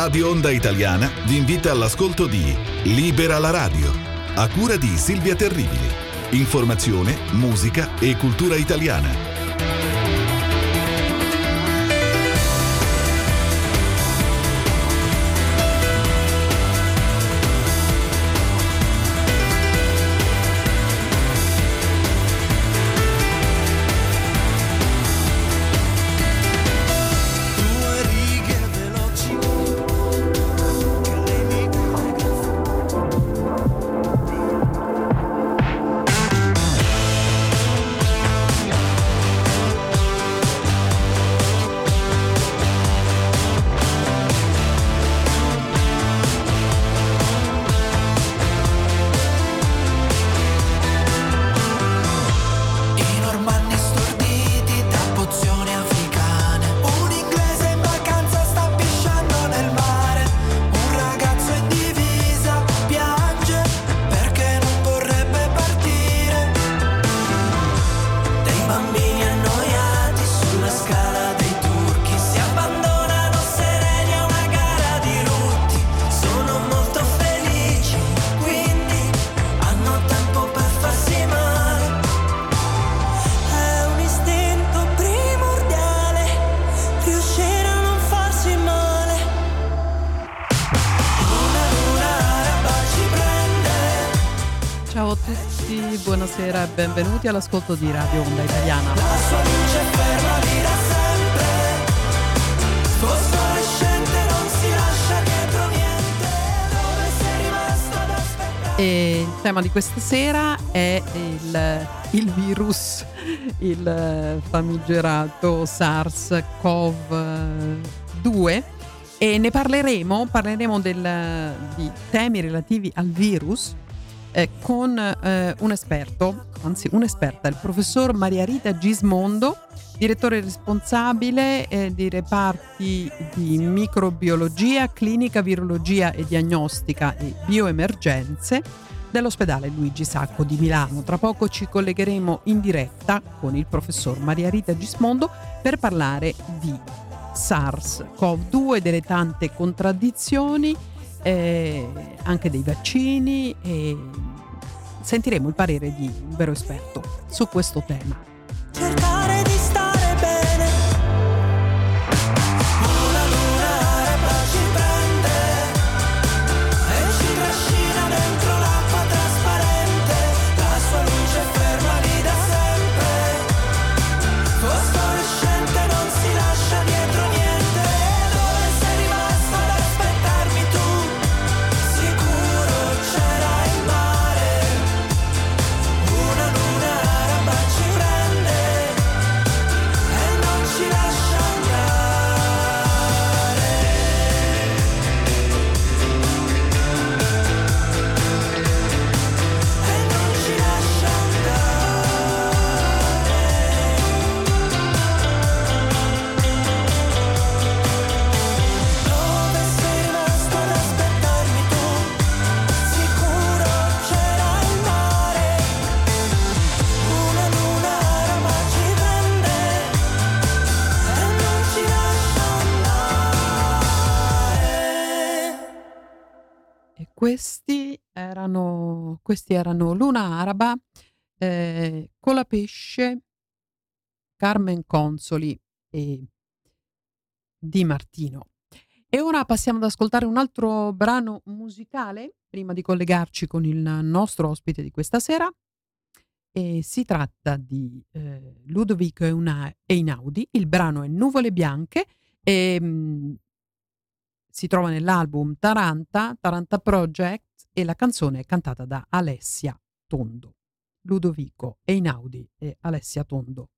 Radio Onda Italiana vi invita all'ascolto di Libera la radio, a cura di Silvia Terribili. Informazione, musica e cultura italiana. Buonasera e benvenuti all'ascolto di Radio Onda Italiana. La sua luce ferma dirà sempre, fosforescente, non si lascia dietro niente, dove sei rimasto ad aspettare. E il tema di questa sera è il virus, il famigerato SARS-CoV-2, e ne parleremo di temi relativi al virus con un esperto, anzi un'esperta, il professor Maria Rita Gismondo, direttore responsabile di reparti di microbiologia, clinica, virologia e diagnostica e bioemergenze dell'ospedale Luigi Sacco di Milano. Tra poco ci collegheremo in diretta con il professor Maria Rita Gismondo per parlare di SARS-CoV-2, delle tante contraddizioni, anche dei vaccini, e sentiremo il parere di un vero esperto su questo tema. Cercare di stare bene, una luna araba ci prende e ci trascina dentro l'acqua trasparente, la sua luce ferma lì da sempre, fosforescente, non si lascia dietro niente, dove sei rimasto ad aspettarmi tu, sicuro c'era il mare, una luna araba ci prende e non ci lascia andare. E non ci lascia Dove sei rimasto ad aspettarmi tu, sicuro c'era il mare, una luna araba ci prende e non ci lascia andare. E questi erano Luna Araba, Colapesce, Carmen Consoli e Di Martino. E ora passiamo ad ascoltare un altro brano musicale prima di collegarci con il nostro ospite di questa sera, e si tratta di Ludovico Einaudi. Il brano è Nuvole Bianche e si trova nell'album Taranta Project, e la canzone è cantata da Alessia Tondo. Ludovico Einaudi e Alessia Tondo.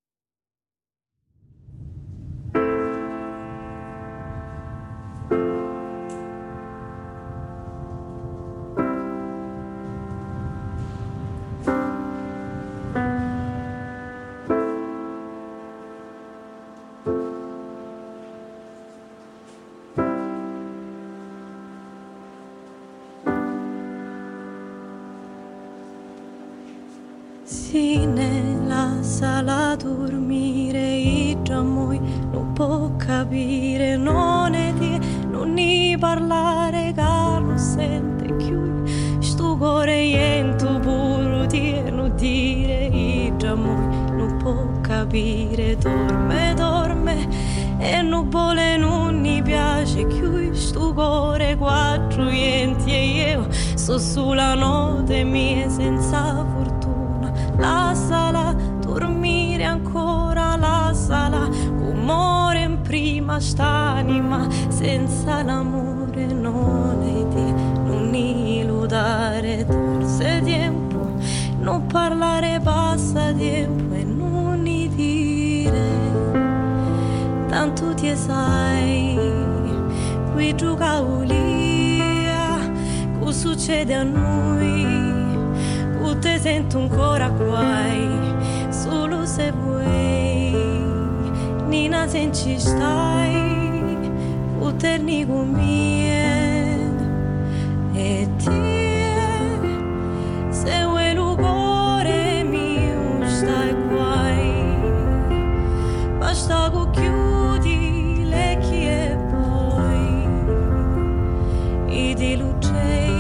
Sì, nella sala a dormire, i già non può capire, non è di, non ni parlare che non sente più, sto cuore niente puro di non dire il già non può capire, dorme, dorme e non vuole, non mi piace più, sto cuore quattro niente e io sto sulla notte mia senza fortuna, la sala dormire ancora, la sala muore in prima st'anima senza l'amore non è di non iludare torse tempo non parlare passa tempo e non ni dire tanto ti sai qui gioca ulia cosa succede a noi te sento ancora guai solo se vuoi Nina se ci stai poterni con me e te se vuoi il cuore mio stai guai basta che chiudi le occhi e poi i di lucei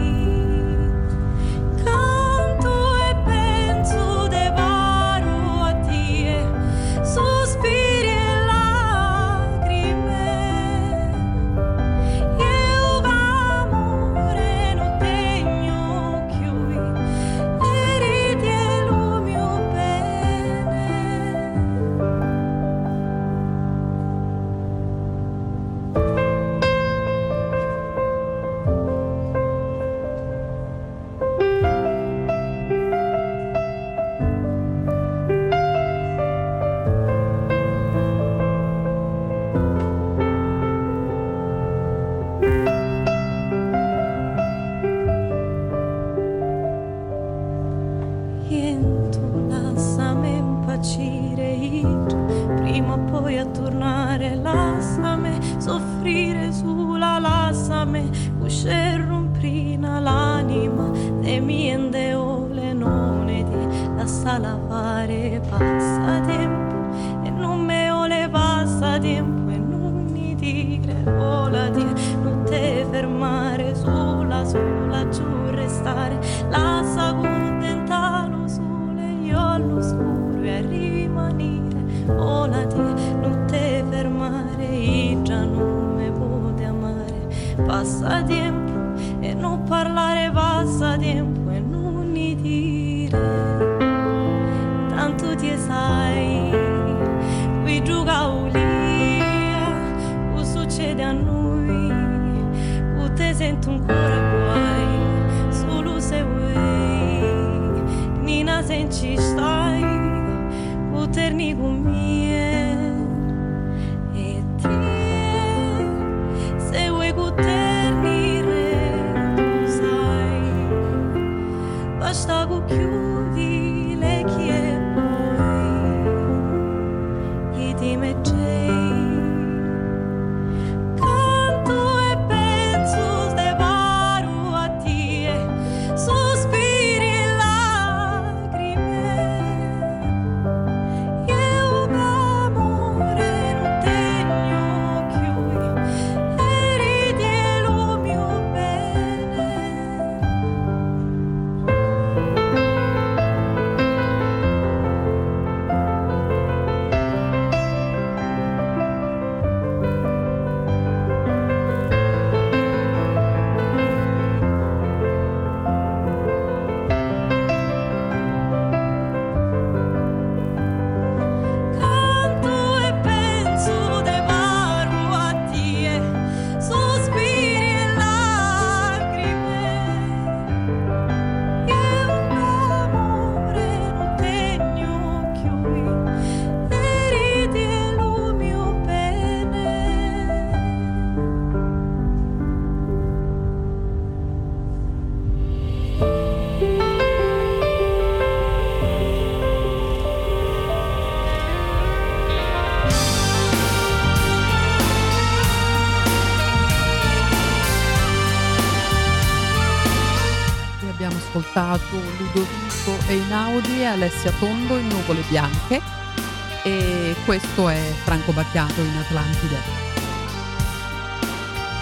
ascoltato Ludovico Einaudi e Alessia Tondo in Nuvole Bianche e questo è Franco Battiato in Atlantide.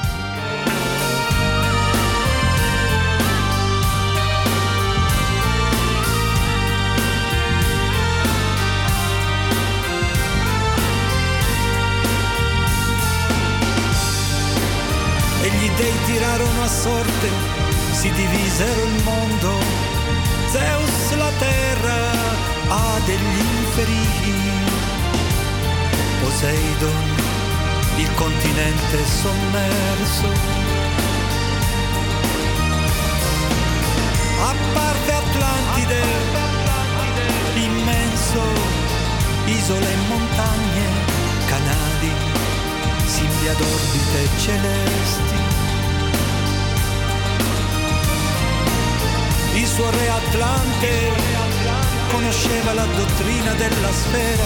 sorte si divisero il mondo. Zeus la terra ha degli inferi, Poseidon il continente sommerso. Apparve Atlantide, immenso, isole e montagne, canali, simili ad orbite celesti. Il suo re Atlante conosceva la dottrina della sfera,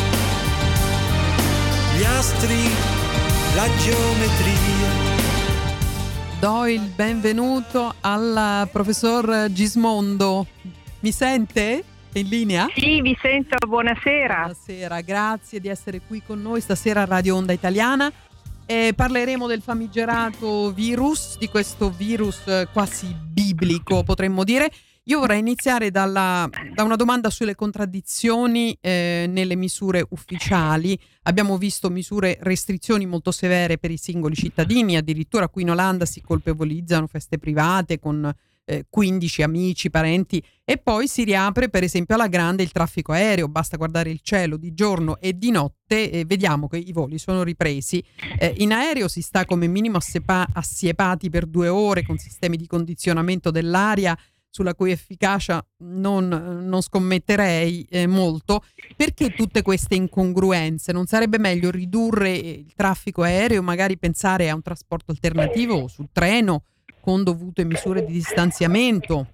gli astri, la geometria. Do il benvenuto al professor Gismondo. Mi sente? È in linea? Sì, vi sento, buonasera. Buonasera, grazie di essere qui con noi stasera a Radio Onda Italiana. Parleremo del famigerato virus, di questo virus quasi biblico, potremmo dire. Io vorrei iniziare da una domanda sulle contraddizioni nelle misure ufficiali. Abbiamo visto restrizioni molto severe per i singoli cittadini, addirittura qui in Olanda si colpevolizzano feste private con 15 amici, parenti, e poi si riapre per esempio alla grande il traffico aereo. Basta guardare il cielo di giorno e di notte e vediamo che i voli sono ripresi. In aereo si sta come minimo assiepati per 2 ore con sistemi di condizionamento dell'aria sulla cui efficacia non scommetterei molto. Perché tutte queste incongruenze? Non sarebbe meglio ridurre il traffico aereo, magari pensare a un trasporto alternativo sul treno con dovute misure di distanziamento?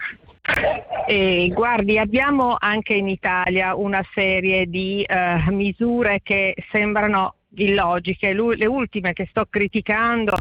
Guardi, abbiamo anche in Italia una serie di misure che sembrano illogiche. Le ultime che sto criticando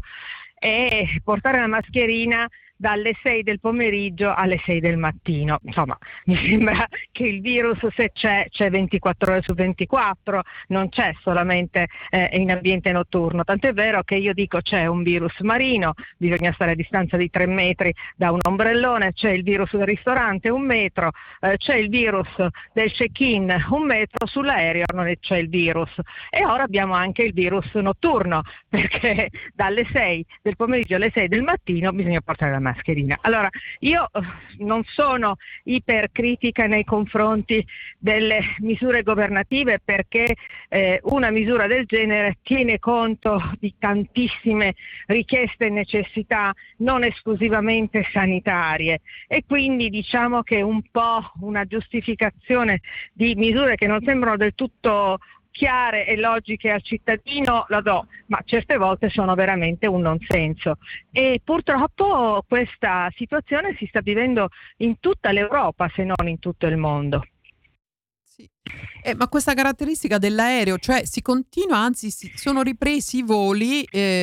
è portare la mascherina dalle 6 del pomeriggio alle 6 del mattino. Insomma, mi sembra che il virus, se c'è 24 ore su 24, non c'è solamente in ambiente notturno. Tant'è vero che io dico c'è un virus marino, bisogna stare a distanza di 3 metri da un ombrellone, c'è il virus del ristorante 1 metro, c'è il virus del check-in 1 metro, sull'aereo non c'è il virus. E ora abbiamo anche il virus notturno, perché dalle 6 del pomeriggio alle 6 del mattino bisogna portare la mascherina. Allora, io non sono ipercritica nei confronti delle misure governative, perché una misura del genere tiene conto di tantissime richieste e necessità non esclusivamente sanitarie, e quindi diciamo che un po' una giustificazione di misure che non sembrano del tutto chiare e logiche al cittadino la do, ma certe volte sono veramente un non senso. E purtroppo questa situazione si sta vivendo in tutta l'Europa, se non in tutto il mondo. Sì. Ma questa caratteristica dell'aereo, cioè si continua, anzi sono ripresi i voli,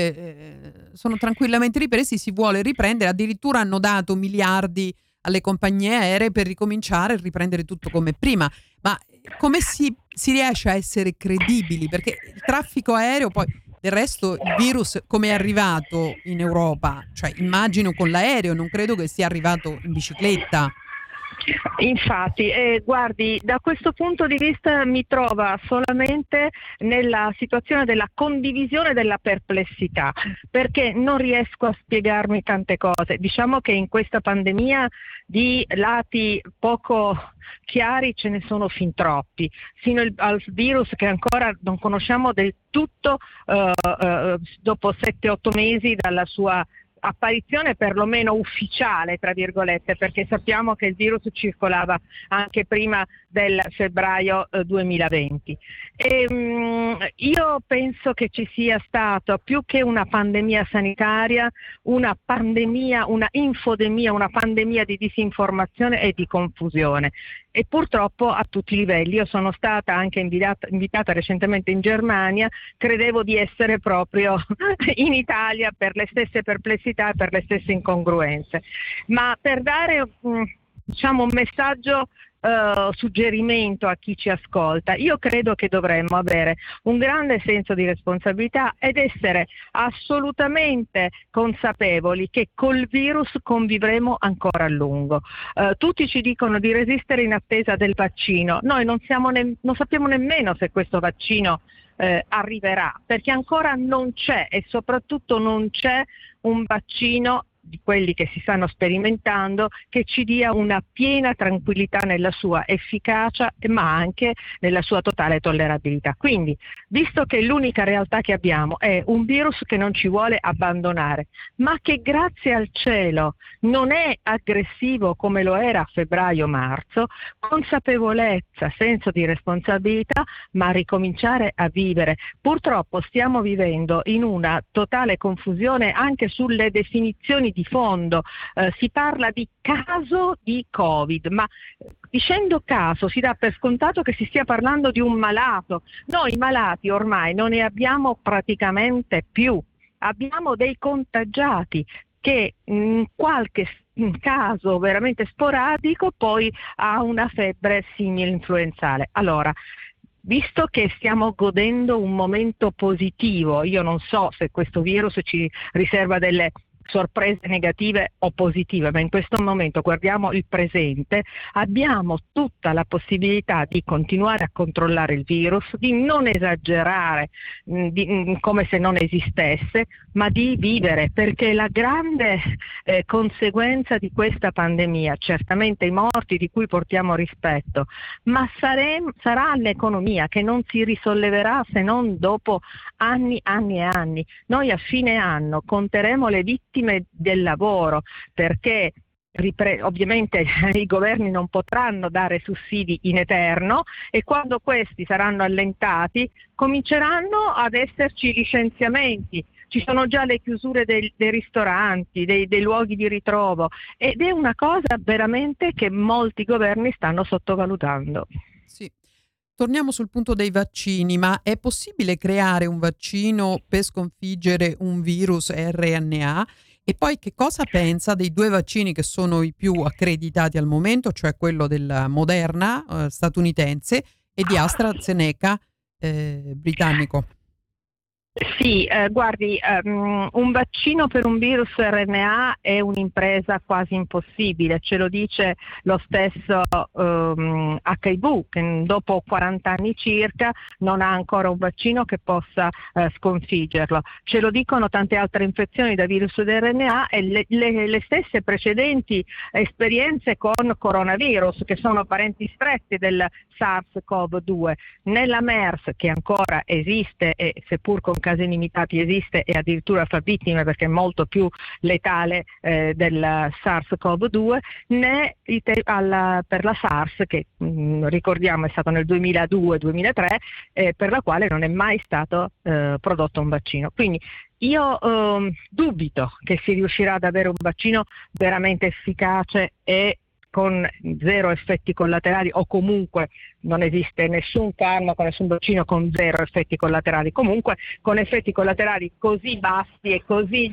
sono tranquillamente ripresi, si vuole riprendere, addirittura hanno dato miliardi alle compagnie aeree per ricominciare e riprendere tutto come prima. Ma come si riesce a essere credibili? Perché il traffico aereo, poi del resto il virus come è arrivato in Europa? Cioè immagino con l'aereo, non credo che sia arrivato in bicicletta. Infatti, guardi, da questo punto di vista mi trova solamente nella situazione della condivisione della perplessità, perché non riesco a spiegarmi tante cose. Diciamo che in questa pandemia di lati poco chiari ce ne sono fin troppi, sino al virus che ancora non conosciamo del tutto dopo 7-8 mesi dalla sua apparizione perlomeno ufficiale, tra virgolette, perché sappiamo che il virus circolava anche prima del febbraio 2020. Io penso che ci sia stato, più che una pandemia sanitaria, una pandemia, una infodemia, una pandemia di disinformazione e di confusione. E purtroppo a tutti i livelli. Io sono stata anche invitata recentemente in Germania, credevo di essere proprio in Italia per le stesse perplessità e per le stesse incongruenze. Ma per dare un messaggio, suggerimento a chi ci ascolta, io credo che dovremmo avere un grande senso di responsabilità ed essere assolutamente consapevoli che col virus convivremo ancora a lungo. Tutti ci dicono di resistere in attesa del vaccino, noi non sappiamo nemmeno se questo vaccino arriverà, perché ancora non c'è, e soprattutto non c'è un vaccino di quelli che si stanno sperimentando che ci dia una piena tranquillità nella sua efficacia, ma anche nella sua totale tollerabilità. Quindi, visto che l'unica realtà che abbiamo è un virus che non ci vuole abbandonare, ma che grazie al cielo non è aggressivo come lo era a febbraio-marzo, consapevolezza, senso di responsabilità, ma ricominciare a vivere. Purtroppo stiamo vivendo in una totale confusione anche sulle definizioni di fondo. Si parla di caso di Covid, ma dicendo caso si dà per scontato che si stia parlando di un malato. Noi malati ormai non ne abbiamo praticamente più, abbiamo dei contagiati che in qualche caso veramente sporadico poi ha una febbre simile influenzale. Allora, visto che stiamo godendo un momento positivo, io non so se questo virus ci riserva delle sorprese negative o positive, ma in questo momento guardiamo il presente, abbiamo tutta la possibilità di continuare a controllare il virus, di non esagerare come se non esistesse, ma di vivere, perché la grande conseguenza di questa pandemia, certamente i morti di cui portiamo rispetto, ma sarà l'economia che non si risolleverà se non dopo anni e anni. Noi a fine anno conteremo le vittime del lavoro, perché ovviamente i governi non potranno dare sussidi in eterno e quando questi saranno allentati cominceranno ad esserci licenziamenti. Ci sono già le chiusure dei ristoranti, dei luoghi di ritrovo, ed è una cosa veramente che molti governi stanno sottovalutando. Sì. Torniamo sul punto dei vaccini, ma è possibile creare un vaccino per sconfiggere un virus RNA? E poi che cosa pensa dei due vaccini che sono i più accreditati al momento, cioè quello della Moderna statunitense e di AstraZeneca britannico? Sì, guardi, un vaccino per un virus RNA è un'impresa quasi impossibile, ce lo dice lo stesso HIV, che dopo 40 anni circa non ha ancora un vaccino che possa sconfiggerlo. Ce lo dicono tante altre infezioni da virus RNA e le stesse precedenti esperienze con coronavirus, che sono parenti stretti del SARS-CoV-2. Nella MERS, che ancora esiste e seppur con casi limitati esiste e addirittura fa vittime perché è molto più letale del SARS-CoV-2, né per la SARS, che ricordiamo è stato nel 2002-2003, per la quale non è mai stato prodotto un vaccino. Quindi io dubito che si riuscirà ad avere un vaccino veramente efficace e con zero effetti collaterali, o comunque non esiste nessun farmaco, nessun vaccino con zero effetti collaterali, comunque con effetti collaterali così bassi e così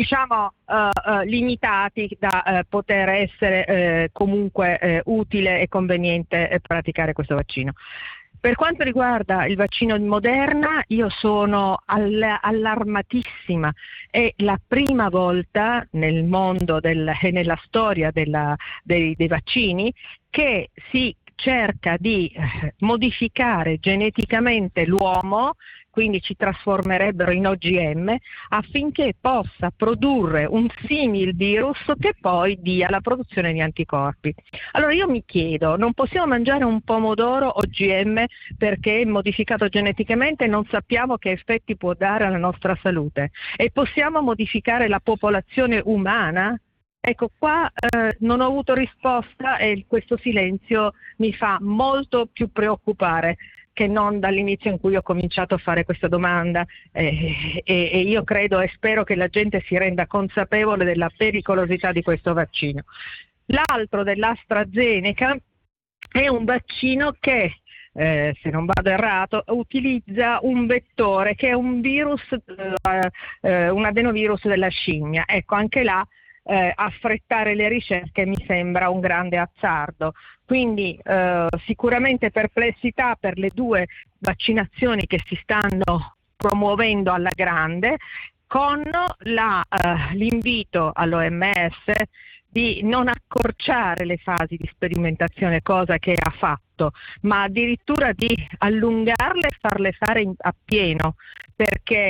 limitati da poter essere comunque utile e conveniente praticare questo vaccino. Per quanto riguarda il vaccino di Moderna, io sono allarmatissima. È la prima volta nel mondo e nella storia dei vaccini che si cerca di modificare geneticamente l'uomo, quindi ci trasformerebbero in OGM, affinché possa produrre un simil virus che poi dia la produzione di anticorpi. Allora io mi chiedo, non possiamo mangiare un pomodoro OGM perché è modificato geneticamente e non sappiamo che effetti può dare alla nostra salute? E possiamo modificare la popolazione umana? Ecco, qua non ho avuto risposta e questo silenzio mi fa molto più preoccupare che non dall'inizio in cui ho cominciato a fare questa domanda, e io credo e spero che la gente si renda consapevole della pericolosità di questo vaccino. L'altro dell'AstraZeneca è un vaccino che, se non vado errato, utilizza un vettore che è un virus, un adenovirus della scimmia. Ecco, anche là affrettare le ricerche mi sembra un grande azzardo. Quindi sicuramente perplessità per le due vaccinazioni che si stanno promuovendo alla grande, con l'invito all'OMS di non accorciare le fasi di sperimentazione, cosa che ha fatto, ma addirittura di allungarle e farle fare a pieno, perché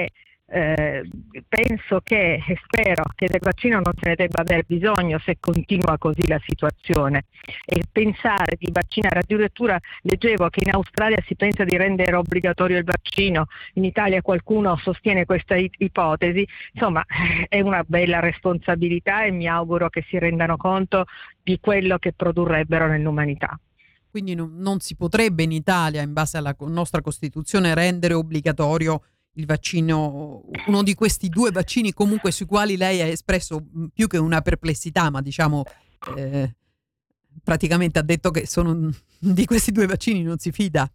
penso che e spero che del vaccino non se ne debba aver bisogno se continua così la situazione, e pensare di vaccinare, addirittura leggevo che in Australia si pensa di rendere obbligatorio il vaccino, in Italia qualcuno sostiene questa ipotesi, insomma è una bella responsabilità e mi auguro che si rendano conto di quello che produrrebbero nell'umanità. Quindi non si potrebbe in Italia, in base alla nostra Costituzione, rendere obbligatorio il vaccino, uno di questi due vaccini comunque sui quali lei ha espresso più che una perplessità, ma diciamo praticamente ha detto che sono di questi due vaccini non si fida.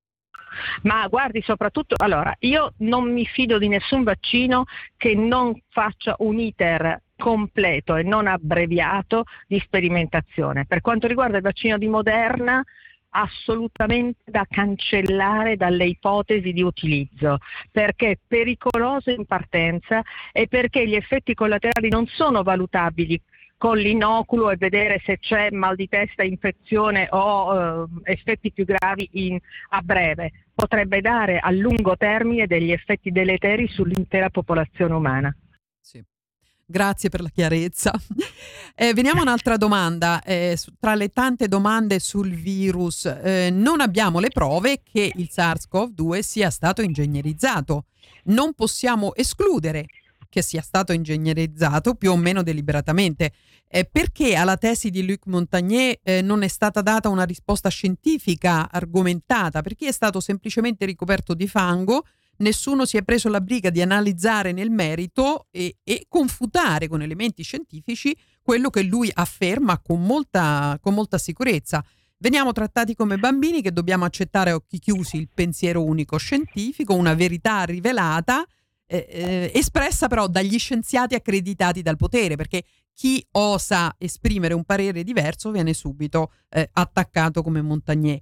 Ma guardi, soprattutto, allora, io non mi fido di nessun vaccino che non faccia un iter completo e non abbreviato di sperimentazione. Per quanto riguarda il vaccino di Moderna, assolutamente da cancellare dalle ipotesi di utilizzo, perché è pericoloso in partenza e perché gli effetti collaterali non sono valutabili con l'inoculo e vedere se c'è mal di testa, infezione o effetti più gravi a breve. Potrebbe dare a lungo termine degli effetti deleteri sull'intera popolazione umana. Sì. Grazie per la chiarezza. Veniamo a un'altra domanda. Tra le tante domande sul virus, non abbiamo le prove che il SARS-CoV-2 sia stato ingegnerizzato. Non possiamo escludere che sia stato ingegnerizzato più o meno deliberatamente. Perché alla tesi di Luc Montagnier non è stata data una risposta scientifica argomentata? Perché è stato semplicemente ricoperto di fango. Nessuno si è preso la briga di analizzare nel merito e confutare con elementi scientifici quello che lui afferma con molta sicurezza. Veniamo trattati come bambini che dobbiamo accettare a occhi chiusi il pensiero unico scientifico, una verità rivelata, espressa però dagli scienziati accreditati dal potere, perché chi osa esprimere un parere diverso viene subito attaccato come Montagnier.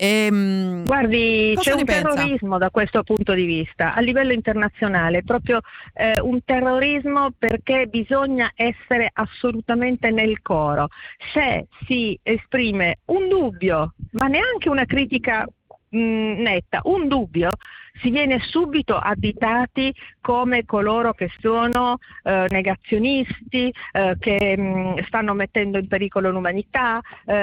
Guardi, c'è un terrorismo da questo punto di vista a livello internazionale, proprio un terrorismo, perché bisogna essere assolutamente nel coro. Se si esprime un dubbio, ma neanche una critica netta, un dubbio, si viene subito additati come coloro che sono negazionisti, che stanno mettendo in pericolo l'umanità.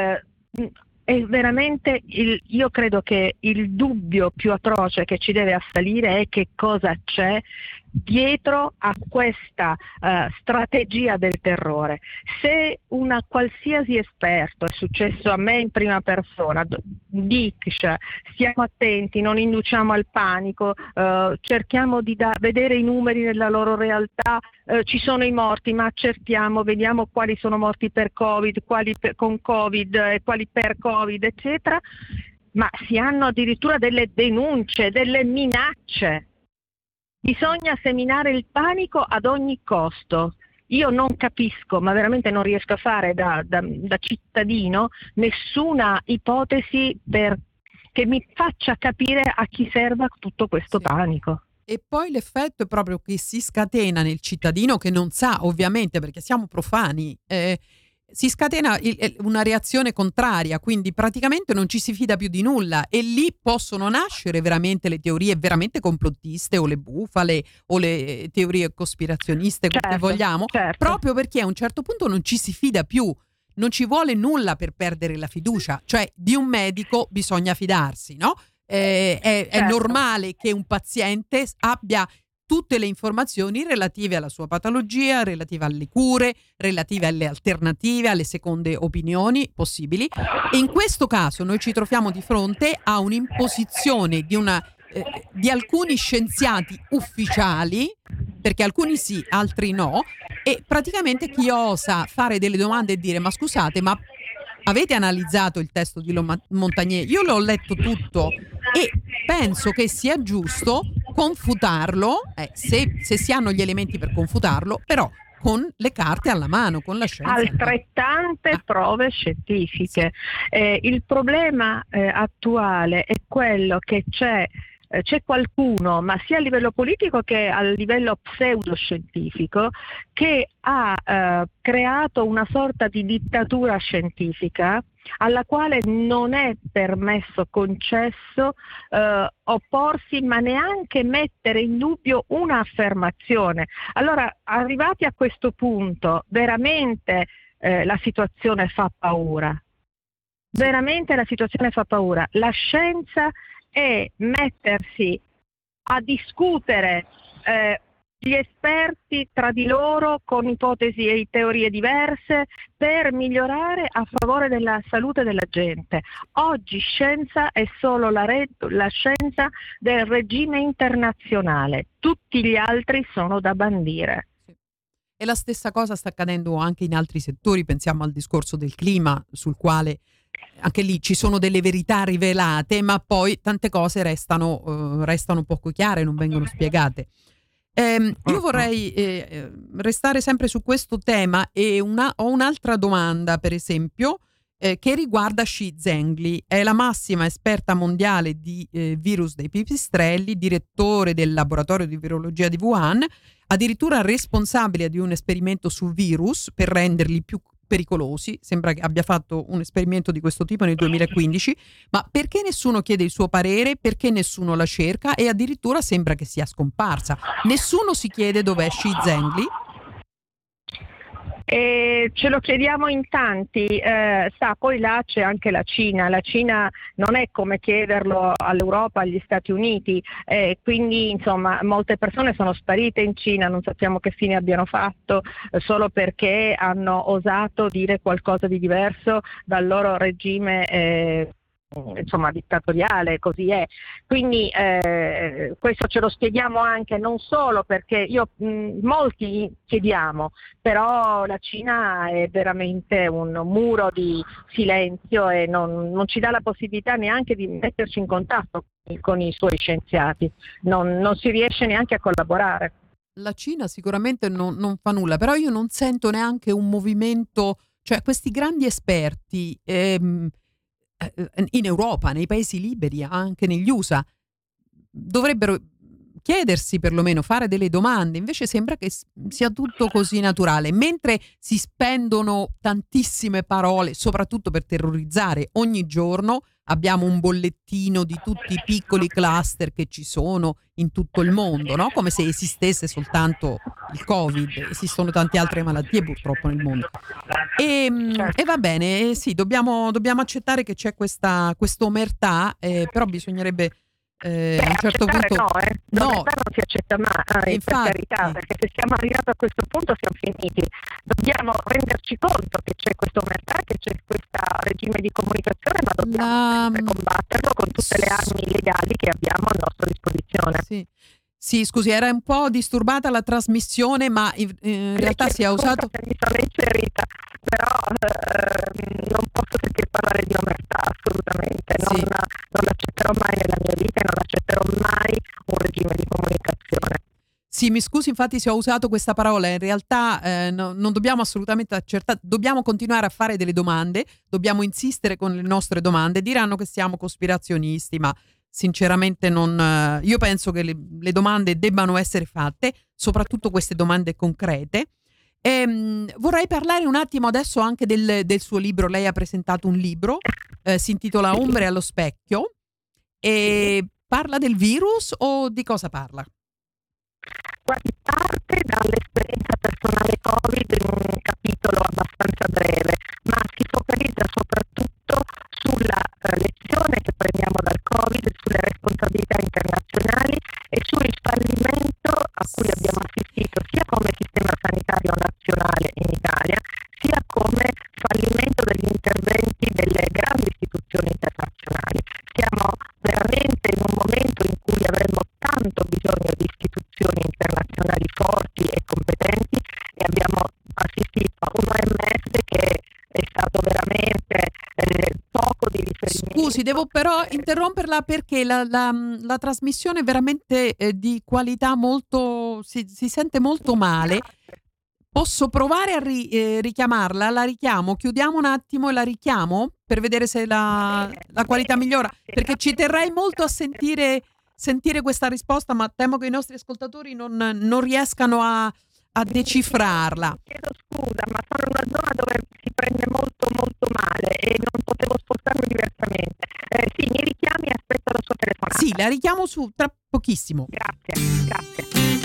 È veramente io credo che il dubbio più atroce che ci deve assalire è che cosa c'è dietro a questa strategia del terrore. Se una qualsiasi esperto, è successo a me in prima persona, dice stiamo attenti, non induciamo al panico, cerchiamo di vedere i numeri nella loro realtà, ci sono i morti, ma accertiamo, vediamo quali sono morti per Covid, quali con Covid e quali per Covid, eccetera, ma si hanno addirittura delle denunce, delle minacce. Bisogna seminare il panico ad ogni costo. Io non capisco, ma veramente non riesco a fare da cittadino nessuna ipotesi che mi faccia capire a chi serva tutto questo panico. E poi l'effetto è proprio che si scatena nel cittadino che non sa, ovviamente, perché siamo profani, si scatena una reazione contraria, quindi praticamente non ci si fida più di nulla, e lì possono nascere veramente le teorie veramente complottiste o le bufale o le teorie cospirazioniste, quel che vogliamo, proprio perché a un certo punto non ci si fida più, non ci vuole nulla per perdere la fiducia, cioè di un medico bisogna fidarsi, no? È normale che un paziente abbia tutte le informazioni relative alla sua patologia, relative alle cure, relative alle alternative, alle seconde opinioni possibili. E in questo caso noi ci troviamo di fronte a un'imposizione di alcuni scienziati ufficiali, perché alcuni sì, altri no, e praticamente chi osa fare delle domande e dire ma scusate, ma avete analizzato il testo di Montagnier? Io l'ho letto tutto e penso che sia giusto confutarlo, se si hanno gli elementi per confutarlo, però con le carte alla mano, con la scienza. Altrettante prove scientifiche. Il problema attuale è quello che c'è c'è qualcuno, ma sia a livello politico che a livello pseudoscientifico, che ha creato una sorta di dittatura scientifica alla quale non è permesso, concesso opporsi, ma neanche mettere in dubbio un'affermazione. Allora, arrivati a questo punto, veramente la situazione fa paura. Veramente la situazione fa paura. La scienza è mettersi a discutere gli esperti tra di loro con ipotesi e teorie diverse per migliorare a favore della salute della gente. Oggi scienza è solo la scienza del regime internazionale, tutti gli altri sono da bandire. E la stessa cosa sta accadendo anche in altri settori, pensiamo al discorso del clima, sul quale anche lì ci sono delle verità rivelate, ma poi tante cose restano poco chiare, non vengono spiegate. Io vorrei restare sempre su questo tema e ho un'altra domanda, per esempio, che riguarda Shi Zhengli. È la massima esperta mondiale di virus dei pipistrelli, direttore del laboratorio di virologia di Wuhan, addirittura responsabile di un esperimento su virus per renderli più pericolosi. Sembra che abbia fatto un esperimento di questo tipo nel 2015, ma perché nessuno chiede il suo parere, perché nessuno la cerca e addirittura sembra che sia scomparsa. Nessuno si chiede dov'è Shi Zhengli. Ce lo chiediamo in tanti, poi là c'è anche la Cina non è come chiederlo all'Europa, agli Stati Uniti, quindi insomma molte persone sono sparite in Cina, non sappiamo che fine abbiano fatto, solo perché hanno osato dire qualcosa di diverso dal loro regime dittatoriale, così è. Quindi questo ce lo spieghiamo anche non solo perché molti chiediamo, però la Cina è veramente un muro di silenzio e non ci dà la possibilità neanche di metterci in contatto con i suoi scienziati, non si riesce neanche a collaborare. La Cina sicuramente non fa nulla, però io non sento neanche un movimento, cioè questi grandi esperti in Europa, nei paesi liberi, anche negli USA, dovrebbero chiedersi perlomeno, fare delle domande. Invece sembra che sia tutto così naturale, mentre si spendono tantissime parole, soprattutto per terrorizzare. Ogni giorno abbiamo un bollettino di tutti i piccoli cluster che ci sono in tutto il mondo, no? Come se esistesse soltanto il Covid. Esistono tante altre malattie purtroppo nel mondo. E va bene, sì, dobbiamo accettare che c'è questa omertà, però bisognerebbe a un certo punto l'omertà non si accetta mai, per carità, perché se siamo arrivati a questo punto siamo finiti. Dobbiamo renderci conto che c'è questa omertà, che c'è questo regime di comunicazione, ma dobbiamo sempre combatterlo con tutte le armi legali che abbiamo a nostra disposizione. Sì, scusi, era un po' disturbata la trasmissione, ma in realtà si è usato... Mi sono inserita, però non posso sentire parlare di omertà, assolutamente. Non l'accetterò mai nella mia vita e non accetterò mai un regime di comunicazione. Sì, mi scusi, infatti se ho usato questa parola, in realtà non dobbiamo assolutamente accertare, dobbiamo continuare a fare delle domande, dobbiamo insistere con le nostre domande. Diranno che siamo cospirazionisti, ma sinceramente io penso che le domande debbano essere fatte, soprattutto queste domande concrete. Vorrei parlare un attimo adesso anche del suo libro. Lei ha presentato un libro, si intitola Ombre allo specchio, e parla del virus o di cosa parla? Guardi, parte dall'esperienza personale Covid in un capitolo abbastanza breve, ma si focalizza soprattutto sulla lezione che prendiamo dal Covid, sulle responsabilità internazionali e sul fallimento a cui abbiamo assistito sia come sistema sanitario nazionale in Italia, sia come fallimento degli interventi delle grandi istituzioni internazionali. Siamo veramente in un momento in cui avremmo tanto bisogno di istituzioni internazionali forti e competenti e abbiamo assistito a un OMS che è stato veramente poco di riferimento. Scusi, devo però interromperla perché la trasmissione è veramente di qualità molto... si sente molto male. Posso provare a richiamarla? La richiamo? Chiudiamo un attimo e la richiamo per vedere se la qualità migliora, perché ci terrei molto a sentire sentire questa risposta, ma temo che i nostri ascoltatori non riescano a decifrarla. Chiedo scusa, ma sono in una zona dove si prende molto molto male e non potevo spostarmi diversamente. Sì, mi richiami e aspetto la sua telefonata. Sì, la richiamo su tra pochissimo. Grazie, grazie.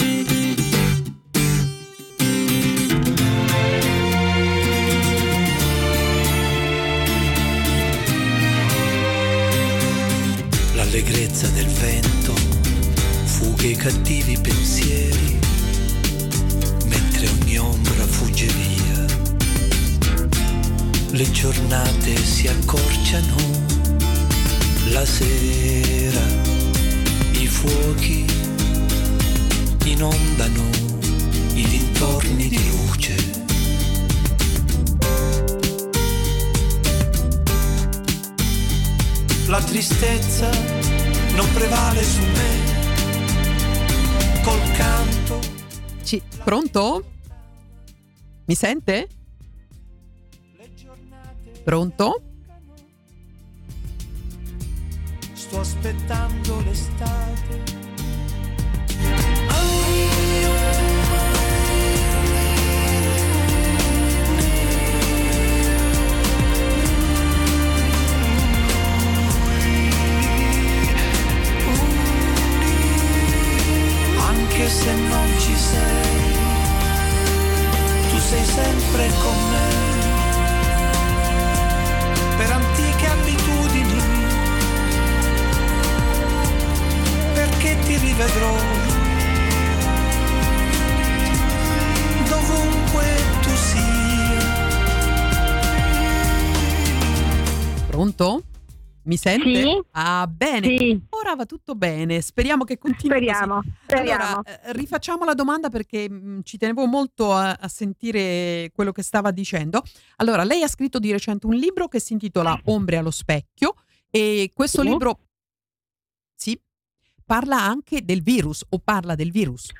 L'allegrezza del vento fughe i cattivi pensieri, mentre ogni ombra fugge via. Le giornate si accorciano, la sera, i fuochi inondano i dintorni di luce. La tristezza non prevale su me, col canto. Pronto? Mi sente? Pronto? Sto aspettando l'estate. Anche se non ci sei, tu sei sempre con me, per antiche abitudini, perché ti rivedrò dovunque tu sia. Pronto? Mi sente? Sì. Ah, bene. Sì. Ora va tutto bene. Speriamo che continui Speriamo. così. Allora, rifacciamo la domanda perché ci tenevo molto a sentire quello che stava dicendo. Allora, lei ha scritto di recente un libro che si intitola Ombre allo specchio e questo libro parla anche del virus o parla del virus.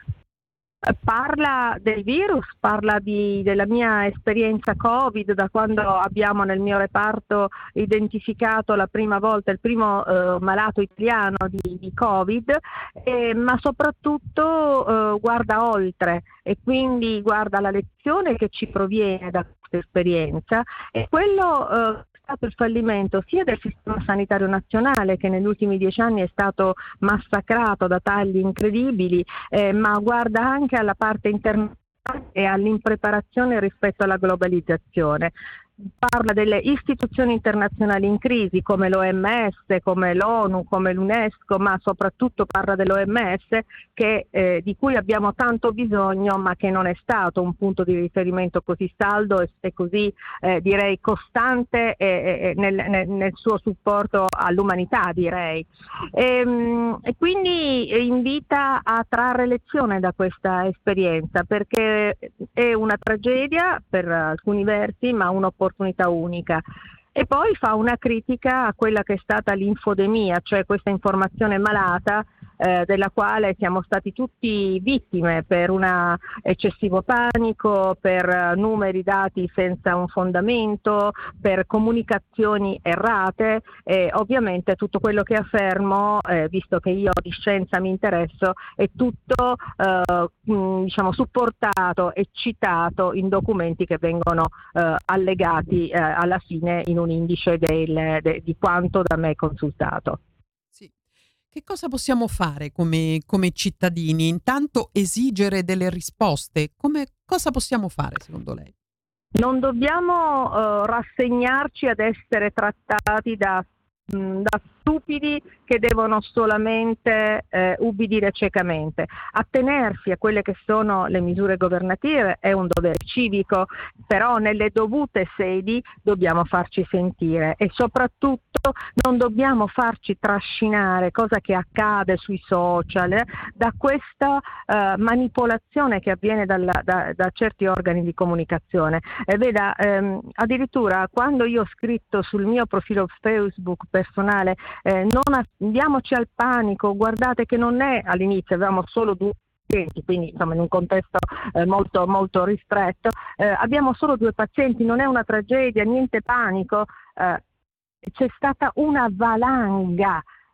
Parla del virus, parla della mia esperienza Covid, da quando abbiamo nel mio reparto identificato la prima volta il primo malato italiano di Covid, ma soprattutto guarda oltre e quindi guarda la lezione che ci proviene da questa esperienza e quello stato il fallimento sia del sistema sanitario nazionale, che negli ultimi 10 anni è stato massacrato da tagli incredibili, ma guarda anche alla parte internazionale e all'impreparazione rispetto alla globalizzazione. Parla delle istituzioni internazionali in crisi come l'OMS, come l'ONU, come l'UNESCO, ma soprattutto parla dell'OMS di cui abbiamo tanto bisogno, ma che non è stato un punto di riferimento così saldo e così direi costante nel suo supporto all'umanità, direi. E quindi invita a trarre lezione da questa esperienza, perché è una tragedia per alcuni versi, ma un'opportunità unica. E poi fa una critica a quella che è stata l'infodemia, cioè questa informazione malata della quale siamo stati tutti vittime per un eccessivo panico, per numeri dati senza un fondamento, per comunicazioni errate e ovviamente tutto quello che affermo, visto che io di scienza mi interesso, è tutto supportato e citato in documenti che vengono allegati alla fine in un indice di quanto da me consultato. Che cosa possiamo fare come cittadini? Intanto esigere delle risposte. Cosa possiamo fare secondo lei? Non dobbiamo rassegnarci ad essere trattati da stupidi che devono solamente ubbidire ciecamente. Attenersi a quelle che sono le misure governative è un dovere civico, però nelle dovute sedi dobbiamo farci sentire e soprattutto non dobbiamo farci trascinare, cosa che accade sui social, da questa manipolazione che avviene da certi organi di comunicazione. Veda, addirittura quando io ho scritto sul mio profilo Facebook personale non andiamoci al panico, guardate che non è, all'inizio avevamo solo 2 pazienti, quindi insomma in un contesto molto molto ristretto, abbiamo solo 2 pazienti, non è una tragedia, niente panico, c'è stata una valanga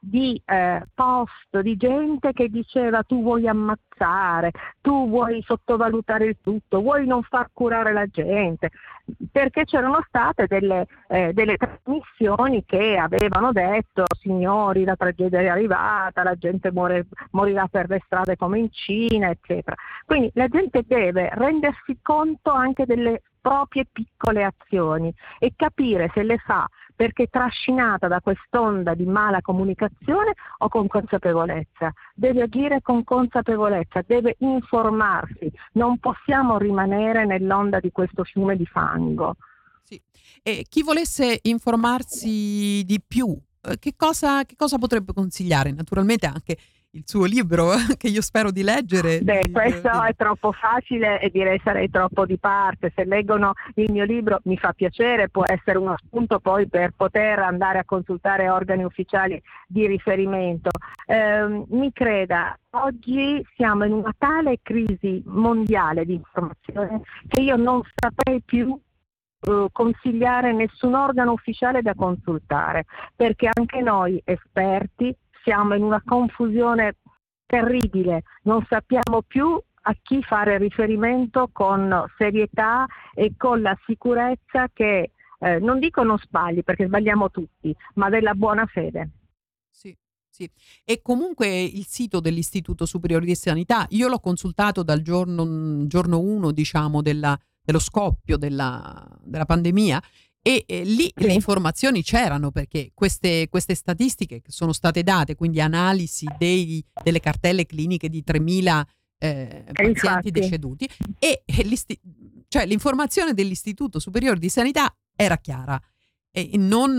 di post, di gente che diceva tu vuoi ammazzare, tu vuoi sottovalutare il tutto, vuoi non far curare la gente, perché c'erano state delle trasmissioni che avevano detto signori la tragedia è arrivata, la gente morirà per le strade come in Cina, eccetera. Quindi la gente deve rendersi conto anche delle proprie piccole azioni e capire se le fa perché è trascinata da quest'onda di mala comunicazione o con consapevolezza. Deve agire con consapevolezza, deve informarsi, non possiamo rimanere nell'onda di questo fiume di fango. Sì. E chi volesse informarsi di più, che cosa potrebbe consigliare? Naturalmente anche il suo libro, che io spero di leggere. Questo è troppo facile e direi sarei troppo di parte. Se leggono il mio libro mi fa piacere, può essere uno spunto poi per poter andare a consultare organi ufficiali di riferimento. Mi creda, oggi siamo in una tale crisi mondiale di informazione che io non saprei più consigliare nessun organo ufficiale da consultare, perché anche noi esperti siamo in una confusione terribile, non sappiamo più a chi fare riferimento con serietà e con la sicurezza che, non dico non sbagli perché sbagliamo tutti, ma della buona fede. Sì, sì. E comunque il sito dell'Istituto Superiore di Sanità, io l'ho consultato dal giorno 1, diciamo, dello scoppio della pandemia. E lì le informazioni c'erano, perché queste statistiche che sono state date, quindi analisi delle cartelle cliniche di 3.000 pazienti deceduti, e cioè l'informazione dell'Istituto Superiore di Sanità era chiara e non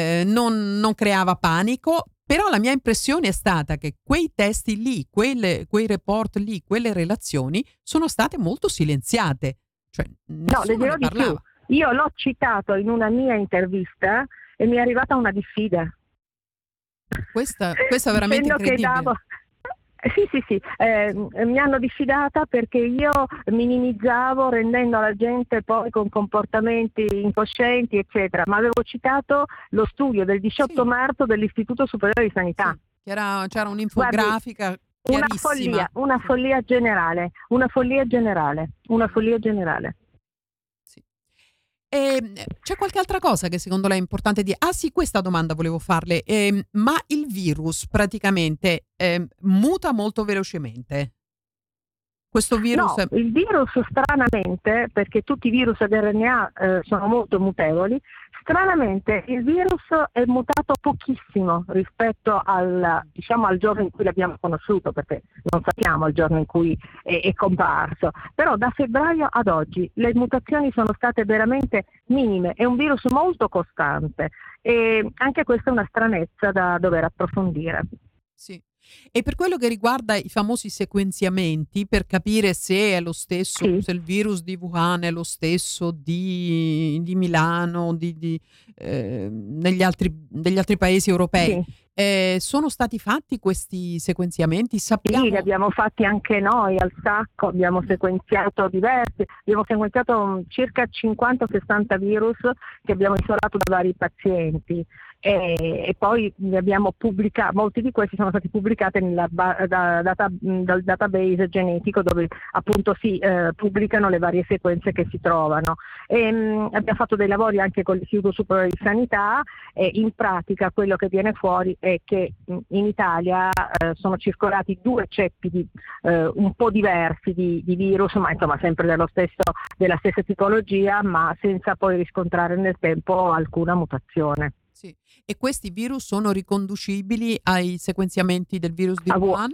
creava panico, però la mia impressione è stata che quei testi lì, quei report lì, quelle relazioni sono state molto silenziate, cioè no, le dirò di più. Io l'ho citato in una mia intervista e mi è arrivata una diffida. Questa è veramente incredibile. Sì. Mi hanno diffidata perché io minimizzavo rendendo la gente poi con comportamenti incoscienti, eccetera, ma avevo citato lo studio del 18 marzo dell'Istituto Superiore di Sanità. Sì, c'era un'infografica. Guardi, una follia generale. Sì. E c'è qualche altra cosa che secondo lei è importante dire? Ah sì, questa domanda volevo farle. Ma il virus praticamente muta molto velocemente? Questo virus? No, il virus stranamente, perché tutti i virus ad RNA sono molto mutevoli, stranamente il virus è mutato pochissimo rispetto al giorno in cui l'abbiamo conosciuto, perché non sappiamo il giorno in cui è comparso, però da febbraio ad oggi le mutazioni sono state veramente minime, è un virus molto costante e anche questa è una stranezza da dover approfondire. Sì. E per quello che riguarda i famosi sequenziamenti, per capire se è lo stesso, se il virus di Wuhan è lo stesso di Milano, degli altri paesi europei, sono stati fatti questi sequenziamenti? Sappiamo... Sì, li abbiamo fatti anche noi al sacco, abbiamo sequenziato diversi, abbiamo sequenziato circa 50-60 virus che abbiamo isolato da vari pazienti. E poi ne abbiamo pubblicato, molti di questi sono stati pubblicati dal database genetico dove appunto si pubblicano le varie sequenze che si trovano. Abbiamo fatto dei lavori anche con l'Istituto Superiore di Sanità e in pratica quello che viene fuori è che in Italia sono circolati 2 ceppi un po' diversi di virus, ma insomma sempre della stessa tipologia, ma senza poi riscontrare nel tempo alcuna mutazione. Sì. E questi virus sono riconducibili ai sequenziamenti del virus di Wuhan?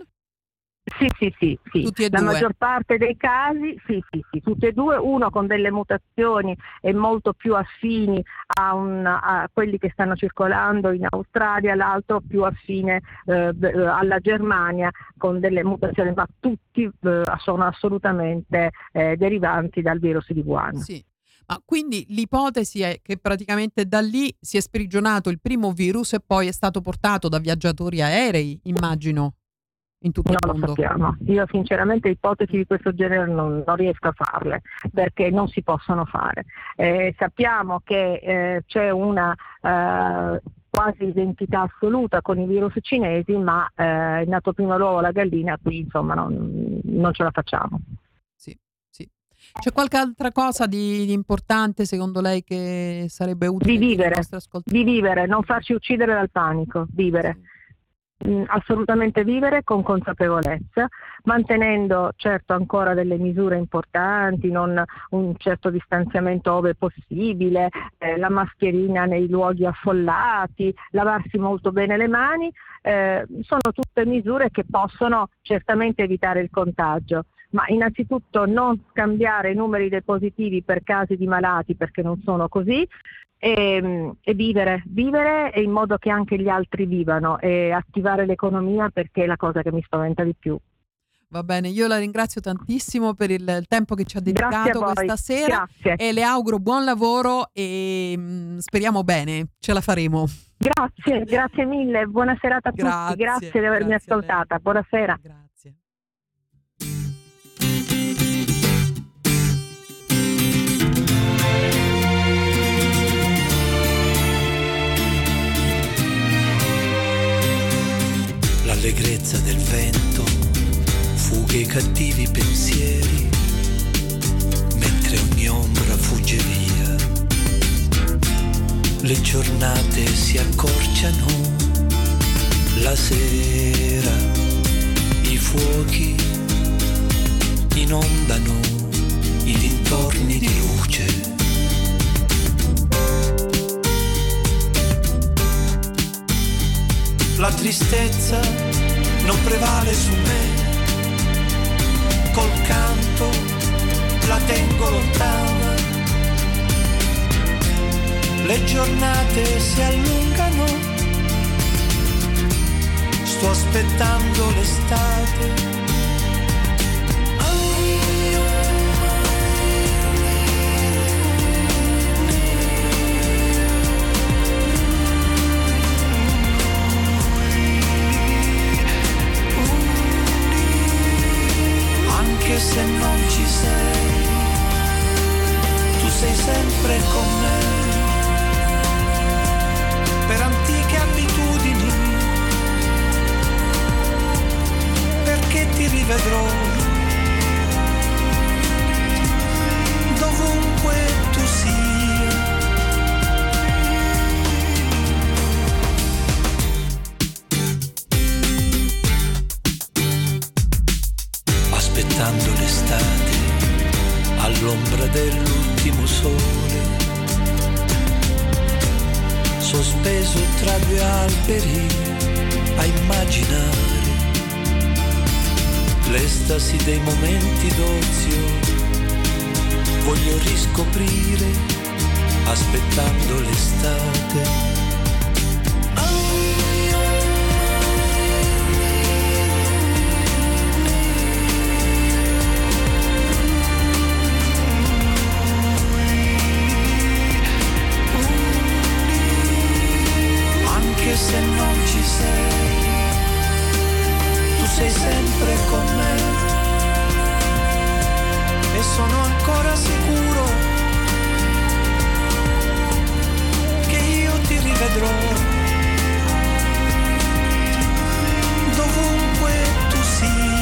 Sì. Tutti e la due. Maggior parte dei casi, sì, tutti e due, uno con delle mutazioni e molto più affini a quelli che stanno circolando in Australia, l'altro più affine alla Germania con delle mutazioni, ma tutti sono assolutamente derivanti dal virus di Wuhan. Sì. Ma quindi l'ipotesi è che praticamente da lì si è sprigionato il primo virus e poi è stato portato da viaggiatori aerei, immagino, in tutto il mondo. Non lo sappiamo. Io sinceramente ipotesi di questo genere non riesco a farle, perché non si possono fare. Sappiamo che c'è una quasi identità assoluta con i virus cinesi, ma è nato prima l'uovo la gallina, qui insomma non ce la facciamo. Sì. C'è qualche altra cosa di importante secondo lei che sarebbe utile Di dire ai nostri ascoltatori? Di vivere, non farci uccidere dal panico, vivere. Assolutamente vivere con consapevolezza, mantenendo certo ancora delle misure importanti, non un certo distanziamento ove possibile, la mascherina nei luoghi affollati, lavarsi molto bene le mani, sono tutte misure che possono certamente evitare il contagio. Ma innanzitutto non scambiare i numeri dei positivi per casi di malati, perché non sono così, e vivere e in modo che anche gli altri vivano, e attivare l'economia, perché è la cosa che mi spaventa di più. Va bene, io la ringrazio tantissimo per il tempo che ci ha Grazie dedicato a voi. questa sera. Grazie. E le auguro buon lavoro e speriamo bene, ce la faremo. Grazie mille, buona serata a tutti, grazie di avermi ascoltata, buonasera. Grazie. L'allegrezza del vento fughe i cattivi pensieri, mentre ogni ombra fugge via. Le giornate si accorciano, la sera, i fuochi inondano i dintorni di luce. La tristezza non prevale su me, col canto la tengo lontana. Le giornate si allungano, sto aspettando l'estate. Anche se non ci sei, tu sei sempre con me, per antiche abitudini, perché ti rivedrò dovunque tu sia. Aspettando l'estate all'ombra dell'ultimo sole, sospeso tra due alberi a immaginare l'estasi dei momenti d'ozio. Voglio riscoprire aspettando l'estate. Anche se non ci sei, tu sei sempre con me, e sono ancora sicuro che io ti rivedrò dovunque tu sia.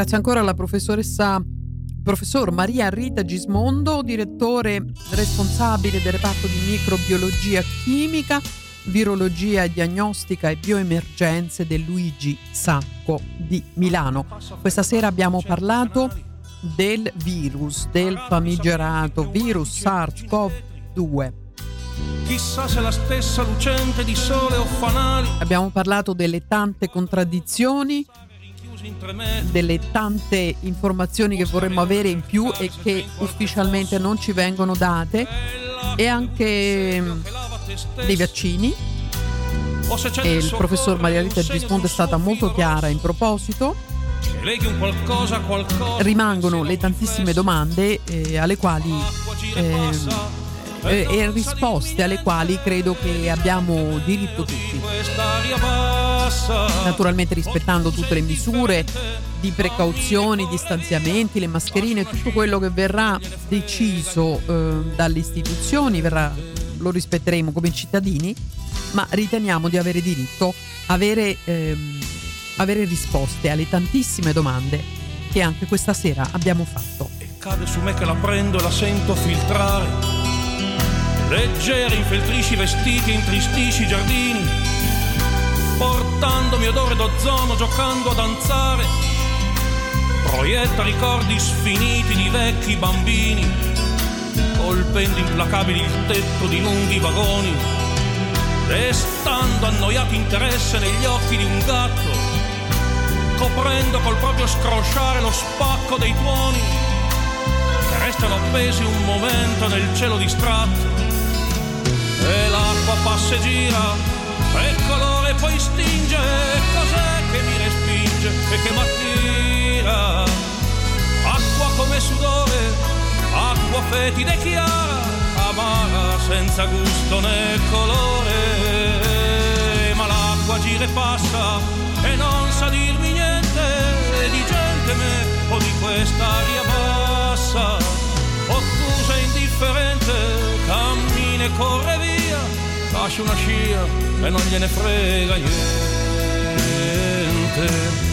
Grazie ancora alla professor Maria Rita Gismondo, direttore responsabile del reparto di microbiologia chimica, virologia, diagnostica e bioemergenze del Luigi Sacco di Milano. Questa sera abbiamo parlato del virus, del famigerato virus SARS-CoV-2. Chissà se la stessa lucente di sole o fanali. Abbiamo parlato delle tante contraddizioni, delle tante informazioni che vorremmo avere in più e che ufficialmente non ci vengono date, e anche dei vaccini. E il professor Maria Rita Gismondo è stata molto chiara in proposito. Rimangono le tantissime domande alle quali e risposte alle quali credo che abbiamo diritto tutti, naturalmente rispettando tutte le misure di precauzioni, distanziamenti, le mascherine, tutto quello che verrà deciso dalle istituzioni lo rispetteremo come cittadini, ma riteniamo di avere diritto avere risposte alle tantissime domande che anche questa sera abbiamo fatto. E cade su me che la prendo e la sento filtrare, leggere infeltrisci vestiti e intristisci giardini, portandomi odore d'ozono, giocando a danzare, proietta ricordi sfiniti di vecchi bambini, colpendo implacabili il tetto di lunghi vagoni, destando annoiato interesse negli occhi di un gatto, coprendo col proprio scrosciare lo spacco dei tuoni che restano appesi un momento nel cielo distratto. E l'acqua passa e gira, e colore poi stinge, cos'è che mi respinge e che m'attira? Acqua come sudore, acqua fetida e chiara, amara senza gusto né colore. Ma l'acqua gira e passa e non sa dirmi niente di gente me o di quest'aria bassa, ottusa e indifferente, cammina e corre via, lascia una scia e non gliene frega niente.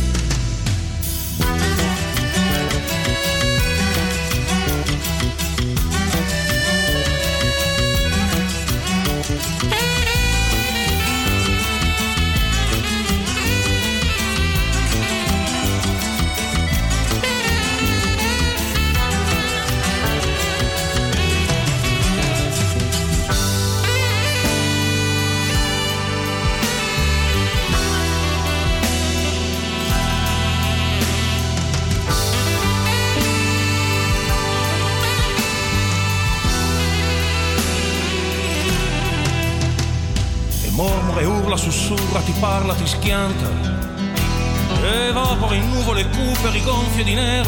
Mormora e urla, sussurra, ti parla, ti schianta, evapora in nuvole cupe rigonfie di nero,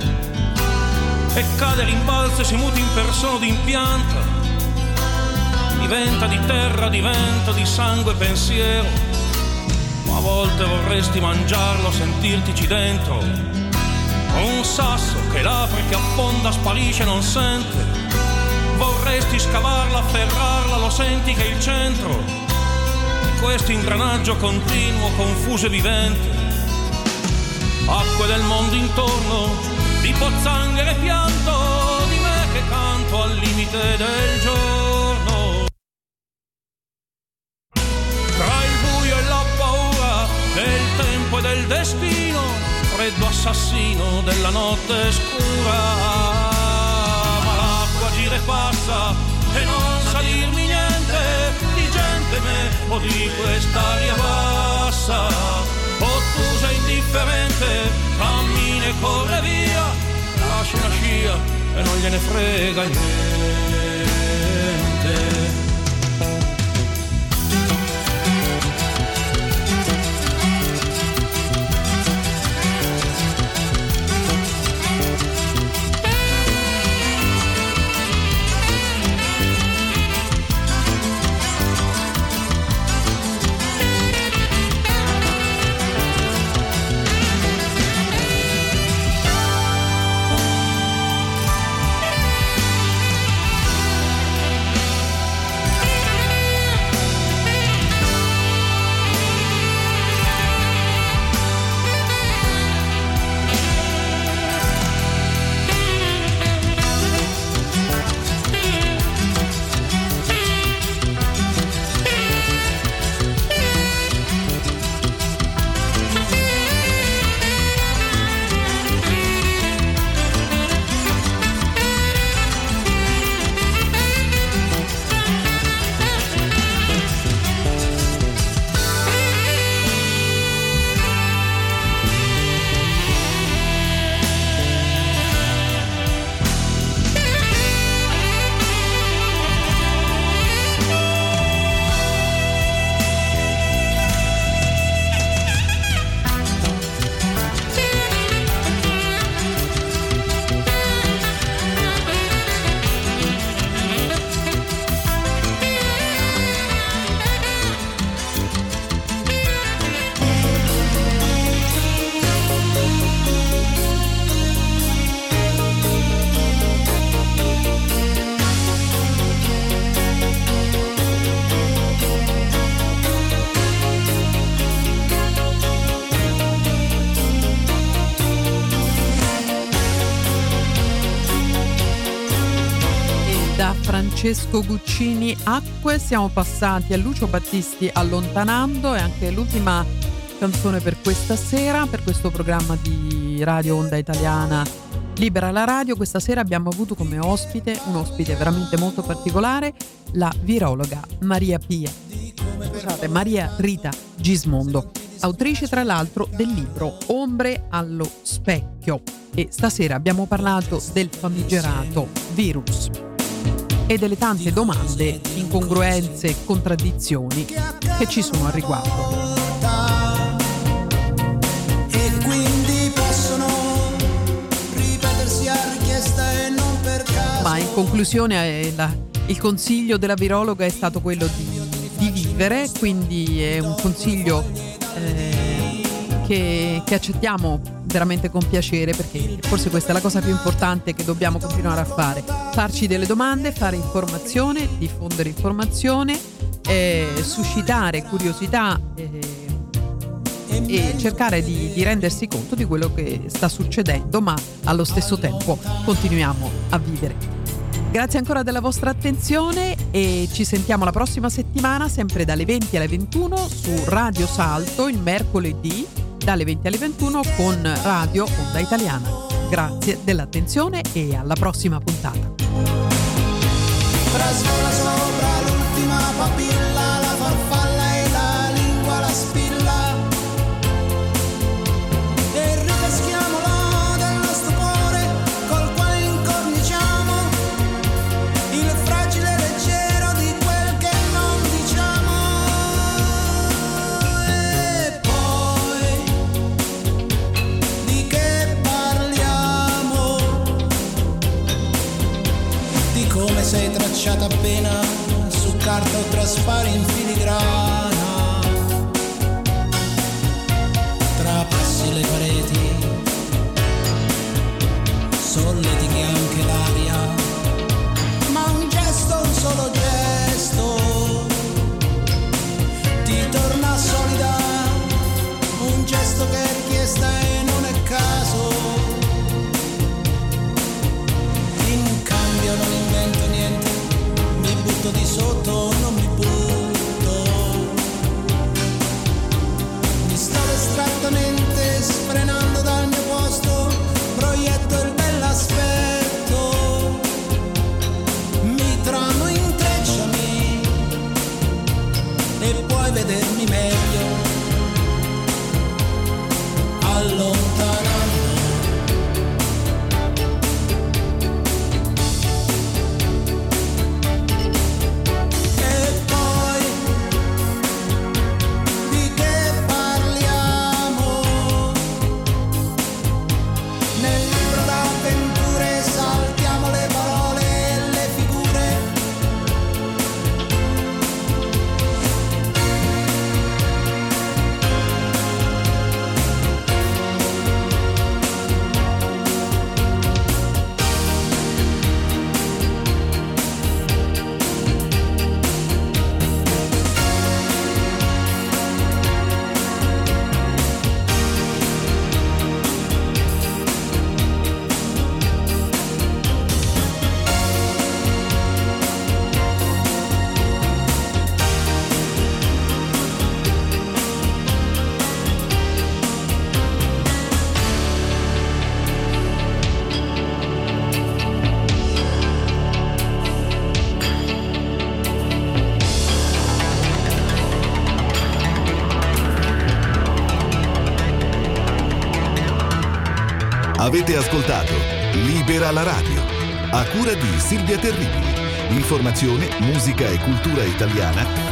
e cade, rimbalza e si muta in persona d'impianta, diventa di terra, diventa di sangue e pensiero, ma a volte vorresti mangiarlo, sentirtici dentro, un sasso che l'apre, che affonda, sparisce, non sente, vorresti scavarla, afferrarla, lo senti che è il centro questo ingranaggio continuo, confuso e vivente, acque del mondo intorno, di pozzanghere e pianto, di me che canto al limite del giorno. Tra il buio e la paura del tempo e del destino, freddo assassino della notte scura, ma l'acqua gira e passa e non sa dirmi niente di gente me o di quest'aria bassa, ottusa e indifferente, cammina e corre via, lascia una scia e non gliene frega niente. Da Francesco Guccini Acque siamo passati a Lucio Battisti Allontanando, e anche l'ultima canzone per questa sera, per questo programma di Radio Onda Italiana Libera la Radio. Questa sera abbiamo avuto come ospite, un ospite veramente molto particolare, la virologa Maria Rita Gismondo, autrice tra l'altro del libro Ombre allo specchio, e stasera abbiamo parlato del famigerato virus e delle tante domande, incongruenze e contraddizioni che ci sono al riguardo. E quindi possono ripetersi a richiesta e non per caso. Ma in conclusione il consiglio della virologa è stato quello di vivere, quindi è un consiglio che accettiamo veramente con piacere, perché forse questa è la cosa più importante che dobbiamo continuare a fare: farci delle domande, fare informazione, diffondere informazione, suscitare curiosità e cercare di rendersi conto di quello che sta succedendo, ma allo stesso tempo continuiamo a vivere. Grazie ancora della vostra attenzione e ci sentiamo la prossima settimana, sempre dalle 20 alle 21 su Radio Salto, il mercoledì dalle 20 alle 21 con Radio Onda Italiana. Grazie dell'attenzione e alla prossima puntata. Trasvola sopra l'ultima papilla, la farfalla e la lingua la spilla, e ripeschiamolo dello stupore col quale incorniciamo il fragile leggero di quel che non diciamo. E poi di che parliamo? Di come sei tracciata appena su carta o traspari in filigrana, trapassi le pareti, solletichi anche l'aria, ma un gesto, un solo gesto ti torna solida, un gesto che è richiesta e non è caso. In cambio non invento niente, mi butto di sotto, non mi butto, mi sto distrattamente sfrenando dal mio posto, proietto il bell'aspetto, mi tramo, intrecciami e puoi vedermi meglio allontanando. Avete ascoltato Libera la Radio, a cura di Silvia Terribili. Informazione, musica e cultura italiana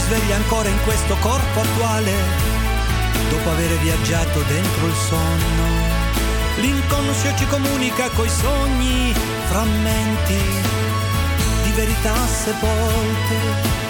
sveglia ancora in questo corpo attuale, dopo aver viaggiato dentro il sonno. L'inconscio ci comunica coi sogni, frammenti di verità sepolte.